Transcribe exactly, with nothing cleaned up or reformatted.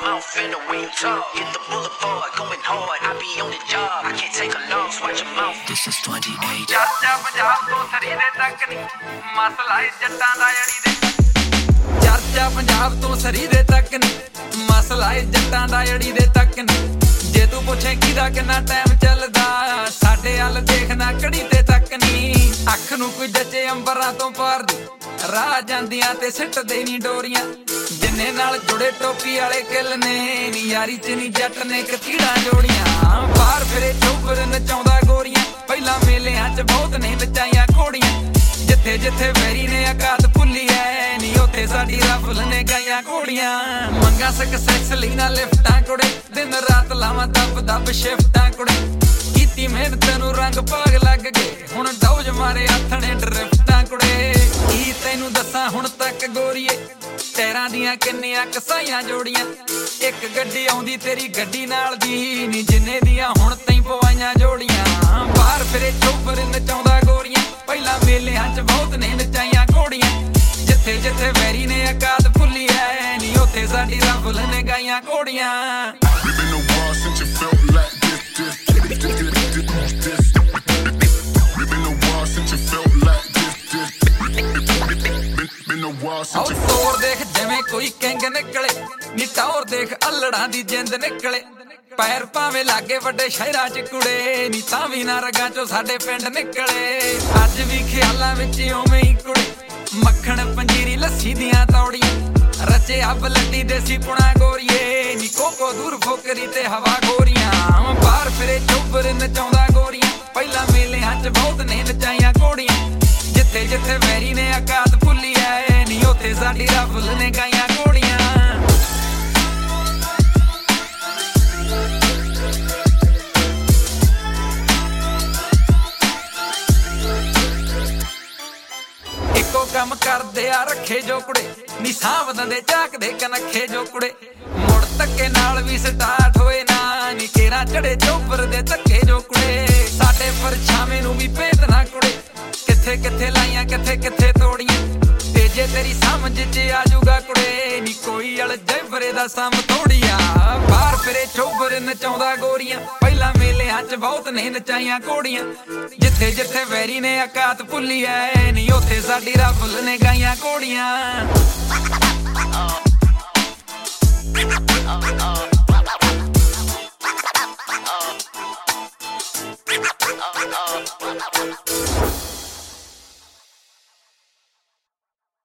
mouth in the way you talk. Hit the boulevard, going hard. I be on the job. I can't take a loss. Watch your mouth. This is twenty-eight. ਚਾਚਾ ਪੰਜਾਬ ਤੋਂ ਸਰੀਰੇ ਤੱਕ ਨੀ ਮਸਲਾ ਏ ਜੱਟਾਂ ਦਾ ਅੜੀ ਦੇ। ਚਾਚਾ ਪੰਜਾਬ ਤੋਂ ਸਰੀਰੇ ਤੱਕ ਨੀ ਮਸਲਾ ਏ ਜੱਟਾਂ ਦਾ ਅੜੀ ਦੇ ਤੱਕ ਨੀ। ਜੇ ਤੂੰ ਪੁੱਛੇ ਕਿਹਦਾ ਕਿੰਨਾ ਟਾਈਮ ਚੱਲਦਾ, ਸਾਡੇ ਹੱਲ ਦੇਖਣਾ ਕੜੀ ਤੇ ਤੱਕ ਨੀ। ਅੱਖ ਨੂੰ ਕੋਈ ਜੱਜੇ ਅੰਬਰਾਂ ਤੋਂ ਪਾਰ ਦੀ ਰਾਹ ਜਾਂਦੀਆਂ ਤੇ ਸਿੱਟਦੇ ਨੀ ਡੋਰੀਆਂ। ਜਿੰਨੇ ਨਾਲ ਜੁੜੇ ਟੋਪੀ ਵਾਲੇ ਕਿੱਲ ਨੇ ਨੀ ਯਾਰੀ ਚ ਨੀ ਜੱਟ ਨੇ ਕਤੀੜਾਂ ਜੋੜੀਆਂ। ਬਾਹਰ ਫਿਰੇ ਚੋਬਰ ਨਚਾਉਂਦਾ ਗੋਰੀਆਂ, ਪਹਿਲਾਂ ਮੇਲਿਆਂ ਚ ਬਹੁਤ ਨੇ ਨਚਾਈਆਂ ਘੋੜੀਆਂ। ਜਿੱਥੇ ਜਿੱਥੇ ਵੈਰੀ ਨੇ ਔਕਾਤ ਭੁੱਲੀ ਐ ਨੀ ਉੱਥੇ ਸਾਡੀ ਰਫਲ ਨੇ ਗਾਈਆਂ ਘੋੜੀਆਂ। ਮੰਗਾ ਸਕਸੈਸ ਲਈ ਨਾ ਲਿਫਟਾਂ ਕੁੜੇ, ਦਿਨ ਰਾਤ ਲਾਵਾਂ ਦੱਬ ਦੱਬ ਸ਼ਿਫਟਾਂ ਕੁੜੇ। ਕੀਤੀ ਮਿਹਨਤ ਨੂੰ ਰੰਗ ਭਾਗ ਲੱਗ ਗਏ, ਹੁਣ ਡੌਜ ਮਾਰੇ ਆਥਣੇ ਡਰਿਫਟਾਂ ਕੁੜੇ। ਕੀ ਤੈਨੂੰ ਦੱਸਾਂ ਹੁਣ ਤੱਕ ਗੋਰੀਏ, ਟੈਰਾਂ ਦੀਆਂ ਕਿੰਨੀਆਂ ਕਸਾਈਆਂ ਜੋੜੀਆਂ। ਇੱਕ ਗੱਡੀ ਆਉਂਦੀ ਤੇਰੀ ਗੱਡੀ ਨਾਲ ਦੀ ਨੀ, ਜਿੰਨੇ ਦੀਆਂ ਹੁਣ ਤੈਂ ਪਵਾਈਆਂ ਜੋੜੀਆਂ। ਬਾਹਰ ਫਿਰੇ ਚੋਬਰ ਨਚਾਉਂਦਾ ਗੋਰੀਆਂ, ਪਹਿਲਾਂ ਮੇਲਿਆਂ ਚ ਬਹੁਤ ਨੇ ਨਚਾਈਆਂ ਘੋੜੀਆਂ। ਜਿੱਥੇ ਜਿੱਥੇ ਵੈਰੀ ਨੇ ਔਕਾਤ ਭੁੱਲੀ ਐ ਨੀ ਉੱਥੇ ਸਾਡੀ ਰਫਲ ਨੇ ਗਾਈਆਂ ਘੋੜੀਆਂ। ਤੋਰ ਦੇਖ ਜਿਵੇਂ ਕੋਈ ਕਿੰਗ ਨਿਕਲੇ ਨੀ, ਟੌਰ ਦੇਖ ਅਲੜਾਂ ਦੀ ਜਿੰਦ ਨਿਕਲੇ। ਪੈਰ ਭਾਵੇਂ ਲਾਗੇ ਵੱਡੇ ਸ਼ਹਿਰਾਂ ਚ ਕੁੜੇ ਨੀ, ਤਾਂ ਵੀ ਨਾ ਰਗਾਂ ਚੋਂ ਸਾਡੇ ਪਿੰਡ ਨਿਕਲੇ। ਅੱਜ ਵੀ ਖਿਆਲਾਂ ਵਿੱਚ ਉਵੇਂ ਹੀ ਕੁੜੇ, ਮੱਖਣ ਪੰਜੀਰੀ ਲੱਸੀ ਦੀਆਂ ਤੌੜੀਆਂ। ਰਚੇ ਅੱਬ ਲੱਡੀ ਦੇਸੀ ਪੁਣਾ ਗੋਰੀਏ ਨੀ, ਕੋਕੋ ਦੂਰ ਫੋਕਰੀ ਤੇ ਹਵਾ ਗੋਰੀਆਂ। ਬਾਹਰ ਫਿਰੇ ਚੋਬਰ ਨਚਾਉਂਦਾ ਗੋਰੀਆਂ, ਪਹਿਲਾਂ ਮੇਲਿਆਂ ਚ ਬਹੁਤ ਨੇ ਨਚਾਈਆਂ ਘੋੜੀਆਂ। ਜਿੱਥੇ ਜਿੱਥੇ ਵੈਰੀ ਨੇ ਔਕਾਤ ਭੁੱਲੀ ਐ ਨੀ ਉੱਥੇ ਸਾਡੀ ਰਫਲ ਨੇ ਗਾਈਆਂ ਘੋੜੀਆਂ। ਇੱਕੋ ਕੰਮ ਕਰਦੇ ਆ ਰੱਖੇ ਜੋ ਕੁੜੇ ਨੀ, ਸਾਂਭ ਦੇ ਝਾਕਦੇ ਕਨੱਖੇ ਜੋ ਕੁੜੇ। ਮੁੜ ਧੱਕੇ ਨਾਲ ਵੀ ਸਟਾਰਟ ਹੋਏ ਨਾ ਨੀ, ਕੇਰਾਂ ਚੜੇ ਚੋਬਰ ਦੇ ਧੱਕੇ ਜੋ ਕੁੜੇ। ਸਾਡੇ ਪਰਛਾਵੇਂ ਨੂੰ ਵੀ ਭੇਦ ਨਾ ਕੁੜੇ, ਕਿੱਥੇ ਕਿੱਥੇ ਲਾਈਆਂ ਕਿੱਥੇ ਕਿੱਥੇ ਤੋੜੀਆਂ। ਤੇ ਜੇ ਤੇਰੀ ਸਮਝ ਚ ਆਜੂਗਾ ਕੁੜੇ ਨੀ, ਕੋਈ ਅਲ ਜੈਬਰੇ ਦਾ ਸਮ ਥੋੜੀਆ। ਬਾਹਰ ਫਿਰੇ ਚੋਬਰ ਨਚਾਉਂਦਾ ਗੋਰੀਆਂ, ਪਹਿਲਾਂ ਮੇਲਿਆਂ ਚ ਬਹੁਤ ਨੇ ਨਚਾਈਆਂ ਘੋੜੀਆਂ। ਜਿੱਥੇ ਜਿੱਥੇ ਵੈਰੀ ਨੇ ਔਕਾਤ ਭੁੱਲੀ ਐ ਨੀ ਉੱਥੇ ਸਾਡੀ ਰਫਲ ਨੇ ਗਾਈਆਂ ਘੋੜੀਆਂ।